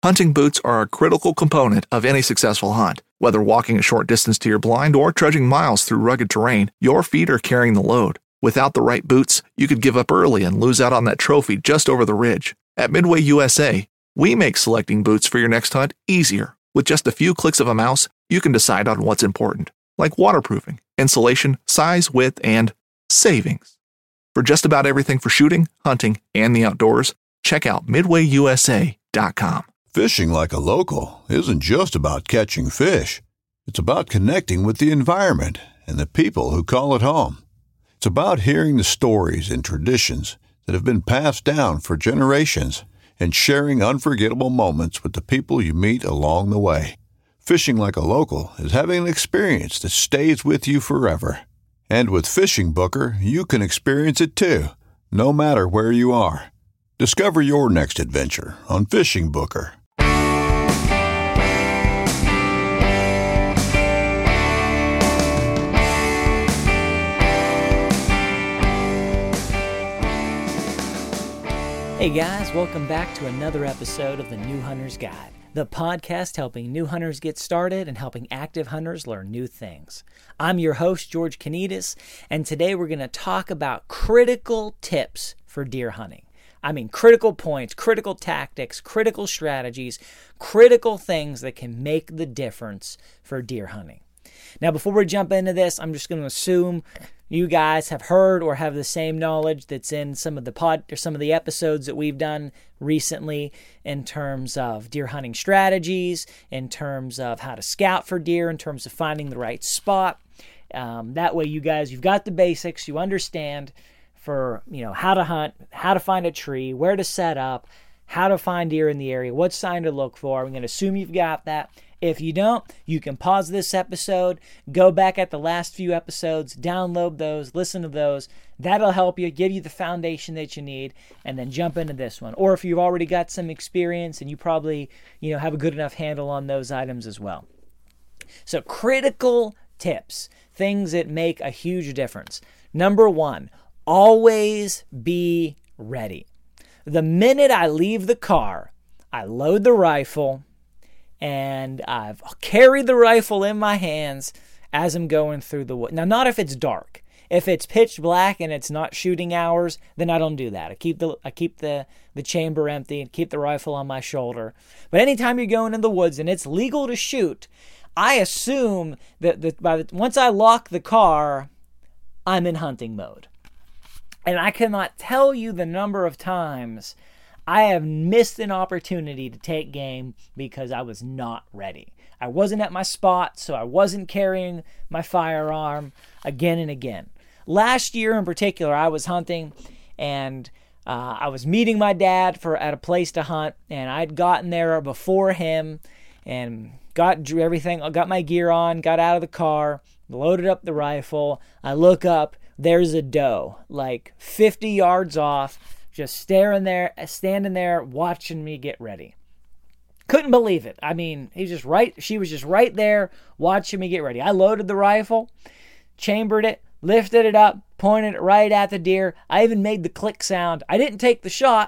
Hunting boots are a critical component of any successful hunt. Whether walking a short distance to your blind or trudging miles through rugged terrain, your feet are carrying the load. Without the right boots, you could give up early and lose out on that trophy just over the ridge. At Midway USA, we make selecting boots for your next hunt easier. With just a few clicks of a mouse, you can decide on what's important, like waterproofing, insulation, size, width, and savings. For just about everything for shooting, hunting, and the outdoors, check out MidwayUSA.com. Fishing like a local isn't just about catching fish. It's about connecting with the environment and the people who call it home. It's about hearing the stories and traditions that have been passed down for generations and sharing unforgettable moments with the people you meet along the way. Fishing like a local is having an experience that stays with you forever. And with Fishing Booker, you can experience it too, no matter where you are. Discover your next adventure on Fishing Booker. Hey guys, welcome back to another episode of the New Hunter's Guide, the podcast helping new hunters get started and helping active hunters learn new things. I'm your host, George Kanitas, and today we're going to talk about critical tips for deer hunting. I mean, critical points, critical tactics, critical strategies, critical things that can make the difference for deer hunting. Now, before we jump into this, I'm just going to assume you guys have heard or have the same knowledge that's in some of the episodes that we've done recently in terms of deer hunting strategies, in terms of how to scout for deer, in terms of finding the right spot. That way, you guys, you've got the basics. You understand for how to hunt, how to find a tree, where to set up, how to find deer in the area, what sign to look for. I'm going to assume you've got that. If you don't, you can pause this episode, go back at the last few episodes, download those, listen to those. That'll help you, give you the foundation that you need, and then jump into this one. Or if you've already got some experience and you probably, have a good enough handle on those items as well. So critical tips, things that make a huge difference. Number one, always be ready. The minute I leave the car, I load the rifle, and I've carried the rifle in my hands as I'm going through the woods. Now, not if it's dark. If it's pitch black and it's not shooting hours, then I don't do that. I keep the chamber empty and keep the rifle on my shoulder. But anytime you're going in the woods and it's legal to shoot, I assume that once I lock the car, I'm in hunting mode. And I cannot tell you the number of times I have missed an opportunity to take game because I was not ready. I wasn't at my spot, so I wasn't carrying my firearm again and again. Last year in particular, I was hunting, and I was meeting my dad at a place to hunt, and I'd gotten there before him and got everything, got my gear on, got out of the car, loaded up the rifle. I look up, there's a doe, like 50 yards off, just standing there, watching me get ready. Couldn't believe it. I mean, she was just right there, watching me get ready. I loaded the rifle, chambered it, lifted it up, pointed it right at the deer. I even made the click sound. I didn't take the shot.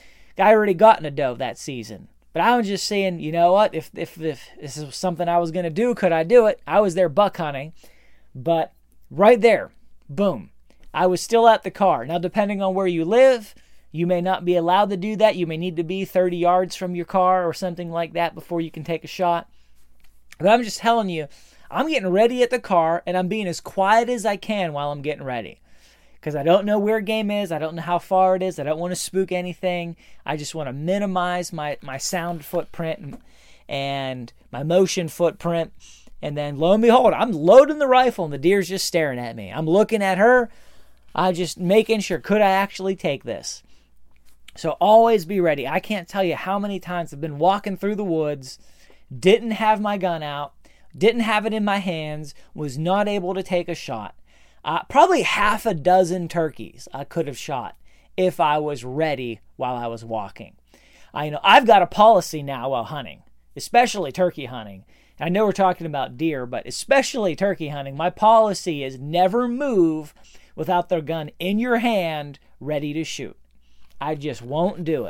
I already gotten a doe that season. But I was just saying, you know what? If this is something I was going to do, could I do it? I was there buck hunting. But right there, boom. I was still at the car. Now, depending on where you live, you may not be allowed to do that. You may need to be 30 yards from your car or something like that before you can take a shot. But I'm just telling you, I'm getting ready at the car, and I'm being as quiet as I can while I'm getting ready. Because I don't know where game is. I don't know how far it is. I don't want to spook anything. I just want to minimize my sound footprint and my motion footprint. And then, lo and behold, I'm loading the rifle, and the deer's just staring at me. I'm looking at her. I'm just making sure, could I actually take this? So always be ready. I can't tell you how many times I've been walking through the woods, didn't have my gun out, didn't have it in my hands, was not able to take a shot. Probably half a dozen turkeys I could have shot if I was ready while I was walking. I've got a policy now while hunting, especially turkey hunting. I know we're talking about deer, but especially turkey hunting. My policy is never move without the gun in your hand ready to shoot. I just won't do it.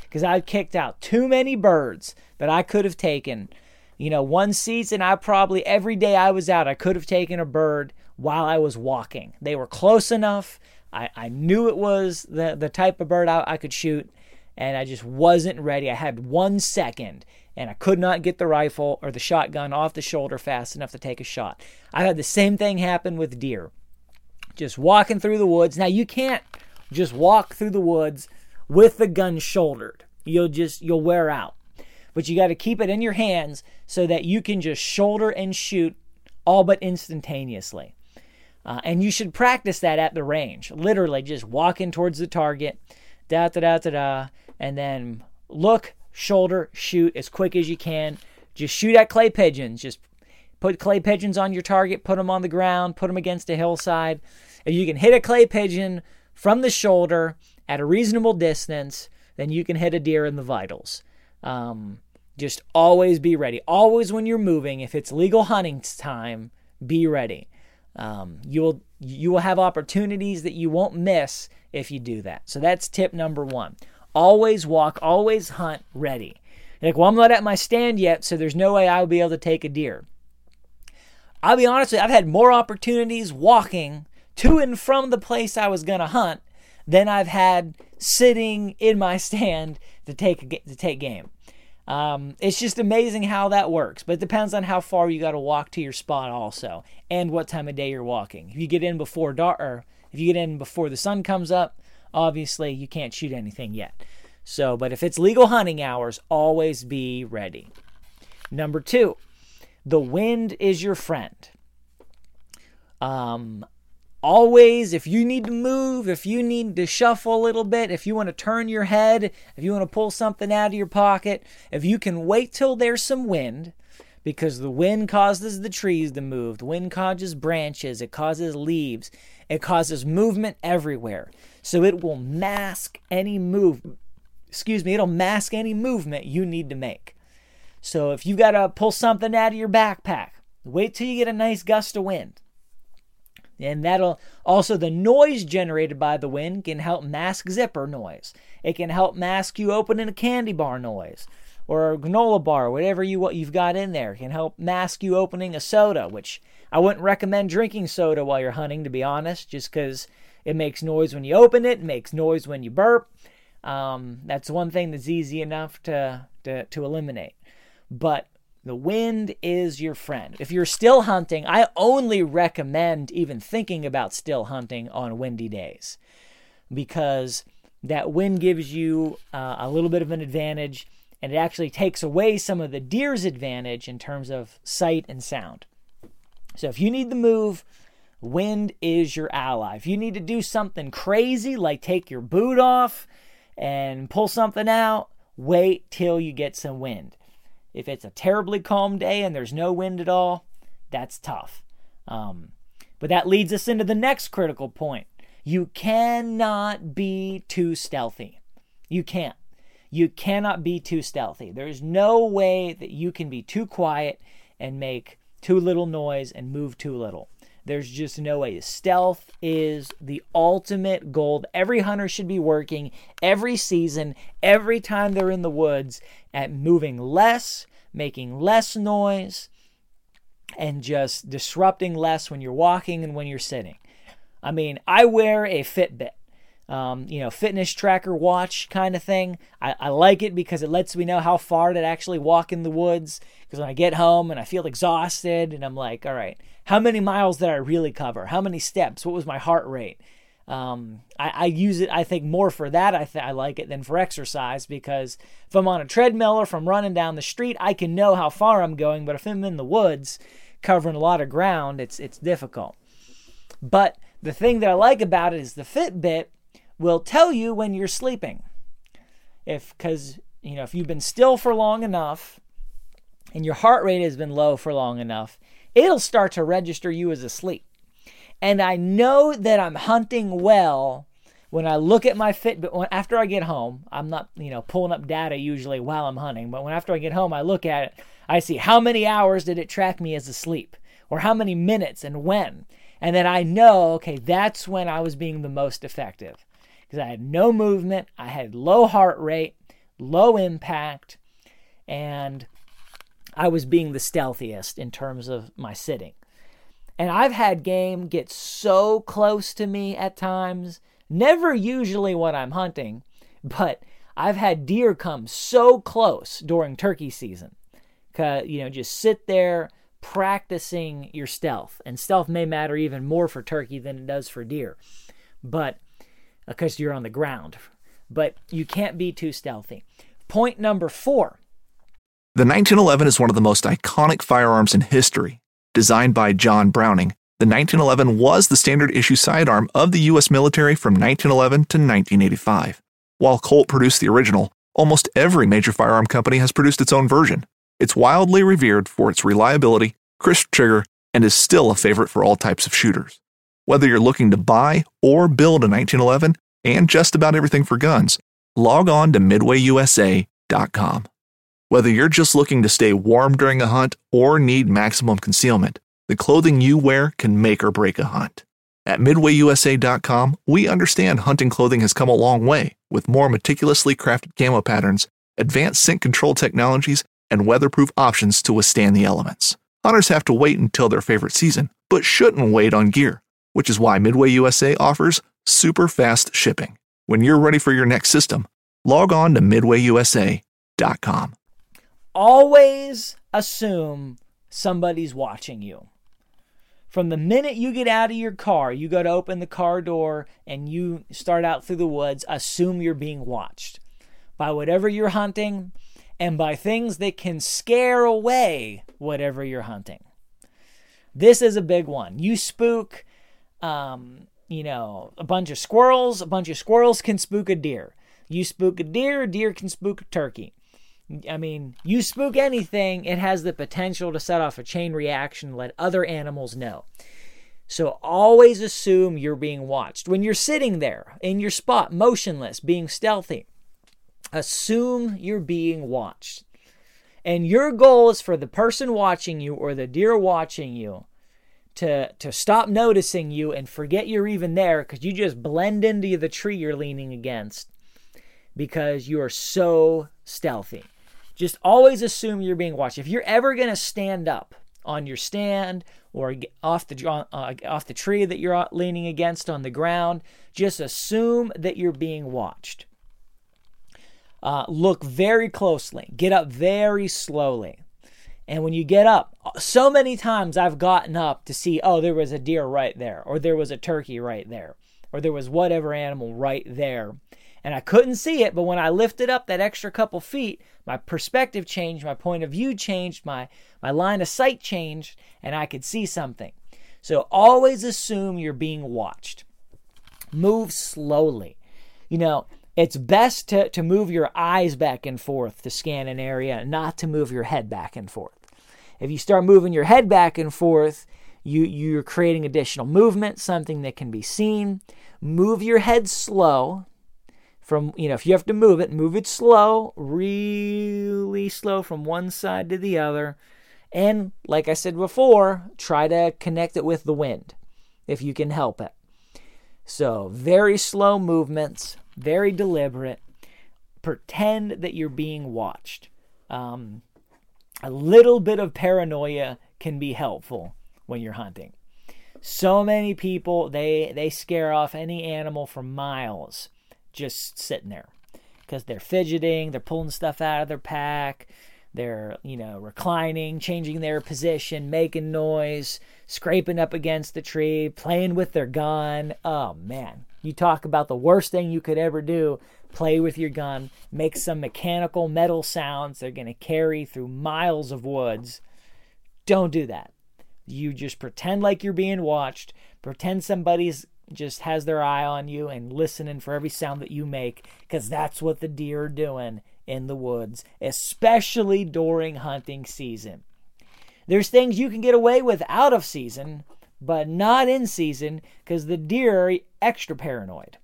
because I've kicked out too many birds that I could have taken. One season, every day I was out, I could have taken a bird while I was walking. They were close enough. I knew it was the type of bird I could shoot, and I just wasn't ready. I had 1 second, and I could not get the rifle or the shotgun off the shoulder fast enough to take a shot. I had the same thing happen with deer. Just walking through the woods. Now, you can't just walk through the woods with the gun shouldered. You'll wear out. But you got to keep it in your hands so that you can just shoulder and shoot all but instantaneously. And you should practice that at the range. Literally just walking towards the target, and then look, shoulder, shoot as quick as you can. Just shoot at clay pigeons. Just put clay pigeons on your target, put them on the ground, put them against a hillside. If you can hit a clay pigeon from the shoulder at a reasonable distance, then you can hit a deer in the vitals. Just always be ready. Always when you're moving, if it's legal hunting time, be ready. You will have opportunities that you won't miss if you do that. So that's tip number 1. Always walk, always hunt ready. I'm not at my stand yet, so there's no way I'll be able to take a deer. I'll be honest with you, I've had more opportunities walking to and from the place I was going to hunt than I've had sitting in my stand to take game. It's just amazing how that works, but it depends on how far you got to walk to your spot also, and what time of day you're walking. If you get in before dark, or if you get in before the sun comes up, obviously you can't shoot anything yet. But if it's legal hunting hours, always be ready. Number 2, the wind is your friend. Always, if you need to move, if you need to shuffle a little bit, if you want to turn your head, if you want to pull something out of your pocket, if you can wait till there's some wind, because the wind causes the trees to move, the wind causes branches, it causes leaves, it causes movement everywhere. So it will mask any movement you need to make. So if you got to pull something out of your backpack, wait till you get a nice gust of wind. And that'll also, the noise generated by the wind can help mask zipper noise. It can help mask you opening a candy bar noise or a granola bar, whatever you've got in there. It can help mask you opening a soda, which I wouldn't recommend drinking soda while you're hunting, to be honest, just because it makes noise when you open it, makes noise when you burp. That's one thing that's easy enough to eliminate. But the wind is your friend. If you're still hunting, I only recommend even thinking about still hunting on windy days, because that wind gives you a little bit of an advantage, and it actually takes away some of the deer's advantage in terms of sight and sound. So if you need to move, wind is your ally. If you need to do something crazy like take your boot off and pull something out, wait till you get some wind. If it's a terribly calm day and there's no wind at all, that's tough. But that leads us into the next critical point. You cannot be too stealthy. You can't. You cannot be too stealthy. There's no way that you can be too quiet and make too little noise and move too little. There's just no way. Stealth is the ultimate goal. Every hunter should be working every season, every time they're in the woods, at moving less, making less noise, and just disrupting less when you're walking and when you're sitting. I mean, I wear a Fitbit, fitness tracker watch kind of thing. I like it because it lets me know how far to actually walk in the woods. Because when I get home and I feel exhausted and I'm like, all right, how many miles did I really cover? How many steps? What was my heart rate? I use it, I think, more for that. I like it than for exercise, because if I'm on a treadmill or if I'm running down the street, I can know how far I'm going. But if I'm in the woods covering a lot of ground, it's difficult. But the thing that I like about it is the Fitbit will tell you when you're sleeping. If you've been still for long enough and your heart rate has been low for long enough, it'll start to register you as asleep. And I know that I'm hunting well when I look at my Fitbit. After I get home, I'm not, pulling up data usually while I'm hunting, but after I get home, I look at it, I see how many hours did it track me as asleep, or how many minutes and when. And then I know, okay, that's when I was being the most effective, because I had no movement, I had low heart rate, low impact, and I was being the stealthiest in terms of my sitting. And I've had game get so close to me at times, never usually when I'm hunting, but I've had deer come so close during turkey season. Just sit there practicing your stealth. And stealth may matter even more for turkey than it does for deer, but because you're on the ground. But you can't be too stealthy. Point number 4. The 1911 is one of the most iconic firearms in history. Designed by John Browning, the 1911 was the standard issue sidearm of the U.S. military from 1911 to 1985. While Colt produced the original, almost every major firearm company has produced its own version. It's wildly revered for its reliability, crisp trigger, and is still a favorite for all types of shooters. Whether you're looking to buy or build a 1911 and just about everything for guns, log on to MidwayUSA.com. Whether you're just looking to stay warm during a hunt or need maximum concealment, the clothing you wear can make or break a hunt. At MidwayUSA.com, we understand hunting clothing has come a long way with more meticulously crafted camo patterns, advanced scent control technologies, and weatherproof options to withstand the elements. Hunters have to wait until their favorite season, but shouldn't wait on gear, which is why Midway USA offers super fast shipping. When you're ready for your next system, log on to MidwayUSA.com. Always assume somebody's watching you. From the minute you get out of your car, you go to open the car door and you start out through the woods, assume you're being watched by whatever you're hunting and by things that can scare away whatever you're hunting. This is a big one. You spook, a bunch of squirrels. A bunch of squirrels can spook a deer. You spook a deer can spook a turkey. I mean, you spook anything, it has the potential to set off a chain reaction and let other animals know. So always assume you're being watched. When you're sitting there in your spot, motionless, being stealthy, assume you're being watched. And your goal is for the person watching you or the deer watching you to stop noticing you and forget you're even there because you just blend into the tree you're leaning against because you are so stealthy. Just always assume you're being watched. If you're ever going to stand up on your stand or off the tree that you're leaning against on the ground, just assume that you're being watched. Look very closely. Get up very slowly. And when you get up, so many times I've gotten up to see, oh, there was a deer right there, or there was a turkey right there, or there was whatever animal right there. And I couldn't see it, but when I lifted up that extra couple feet, my perspective changed, my point of view changed, my line of sight changed, and I could see something. So always assume you're being watched. Move slowly. It's best to move your eyes back and forth to scan an area, not to move your head back and forth. If you start moving your head back and forth, you're creating additional movement, something that can be seen. Move your head slow. If you have to move it slow, really slow from one side to the other. And like I said before, try to connect it with the wind if you can help it. So very slow movements, very deliberate. Pretend that you're being watched. A little bit of paranoia can be helpful when you're hunting. So many people, they scare off any animal for miles just sitting there because they're fidgeting, they're pulling stuff out of their pack, they're reclining, changing their position, making noise, scraping up against the tree, playing with their gun. Oh man, you talk about the worst thing you could ever do. Play with your gun, make some mechanical metal sounds they're going to carry through miles of woods. Don't do that. You just pretend like you're being watched, pretend somebody's just has their eye on you and listening for every sound that you make, because that's what the deer are doing in the woods, especially during hunting season. There's things you can get away with out of season, but not in season, because the deer are extra paranoid.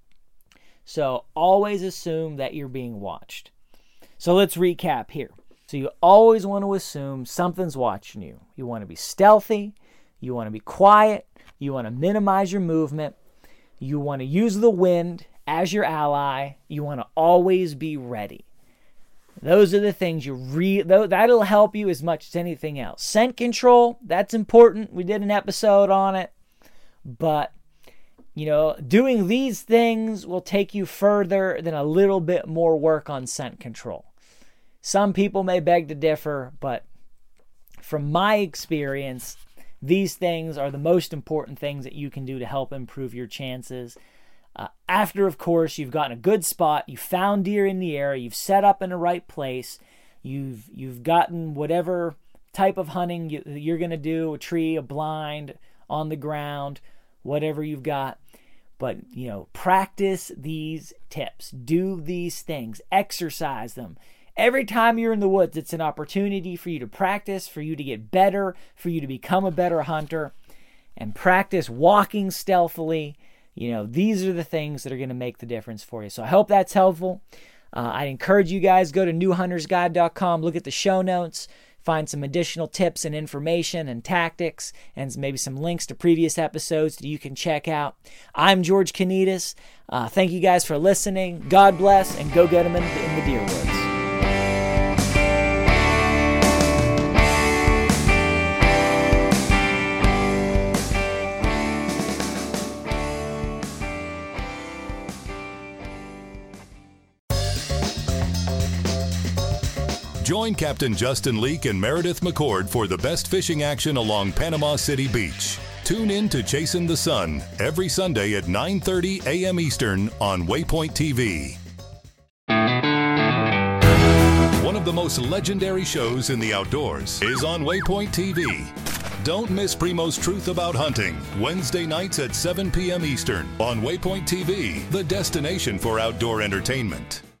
So always assume that you're being watched. So let's recap here. So you always want to assume something's watching you. You want to be stealthy. You want to be quiet. You want to minimize your movement. You want to use the wind as your ally. You want to always be ready. Those are the things that'll help you as much as anything else. Scent control, that's important. We did an episode on it. But, doing these things will take you further than a little bit more work on scent control. Some people may beg to differ, but from my experience, these things are the most important things that you can do to help improve your chances. After, of course, you've gotten a good spot, you found deer in the area, you've set up in the right place, you've gotten whatever type of hunting you're going to do, a tree, a blind, on the ground, whatever you've got. But, practice these tips. Do these things. Exercise them. Every time you're in the woods, it's an opportunity for you to practice, for you to get better, for you to become a better hunter, and practice walking stealthily. These are the things that are going to make the difference for you. So I hope that's helpful. I encourage you guys, go to newhuntersguide.com, look at the show notes, find some additional tips and information and tactics, and maybe some links to previous episodes that you can check out. I'm George Konetes. Thank you guys for listening. God bless, and go get them in the deer woods. Join Captain Justin Leake and Meredith McCord for the best fishing action along Panama City Beach. Tune in to Chasing the Sun every Sunday at 9:30 a.m. Eastern on Waypoint TV. One of the most legendary shows in the outdoors is on Waypoint TV. Don't miss Primo's Truth About Hunting, Wednesday nights at 7 p.m. Eastern on Waypoint TV, the destination for outdoor entertainment.